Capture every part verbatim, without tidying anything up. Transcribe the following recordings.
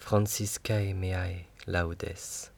Franciscae meae laudes.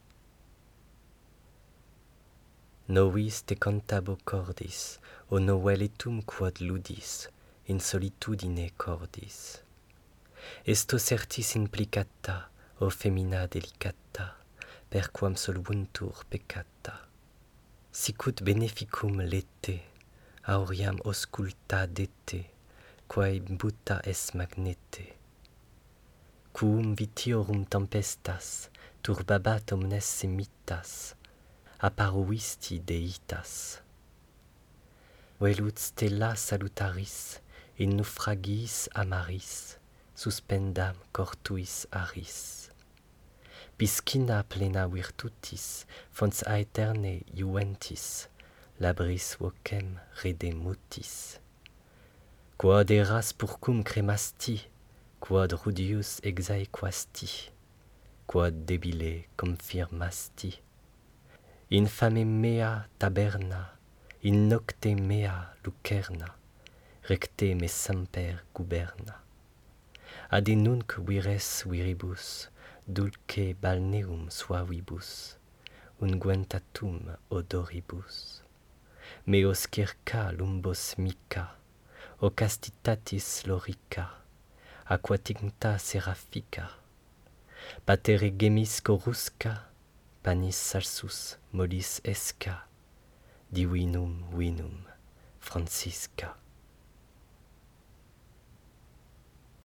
Novis te contabo cordis, o novelitum quod ludis, in solitudine cordis. Esto certis implicata, o femina delicata, perquam solvuntur peccata. Sicut beneficum lete, auriam ausculta dete, quae buta es magnete. Quum vitiorum tempestas, turbabat omnes semitas, apparuisti deitas. Velut stella salutaris, in naufragiis amaris, suspendam cortuis aris. Piscina plena virtutis, fons aeterne iuventis, labris vocem redemutis. Quod eras purcum cremasti, quod rudius exaequasti, quod debile confirmasti. Infame mea taberna, in nocte mea lucerna, recte me semper guberna. Ade nunc vires viribus, dulce balneum suavibus, unguentatum odoribus. Meos circa lumbos mica, o castitatis lorica, aquatinta seraphica. Patere gemis corusca, panis salsus mollis esca, divinum vinum Francisca.